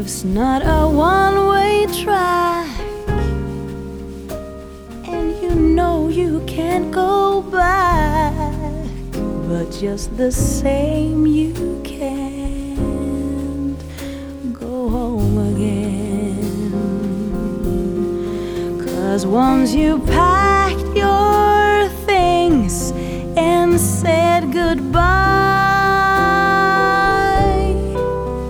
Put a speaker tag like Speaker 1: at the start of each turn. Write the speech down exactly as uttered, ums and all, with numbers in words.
Speaker 1: Life's not a one-way track, and you know you can't go back, but just the same you can't go home again. 'Cause once you pass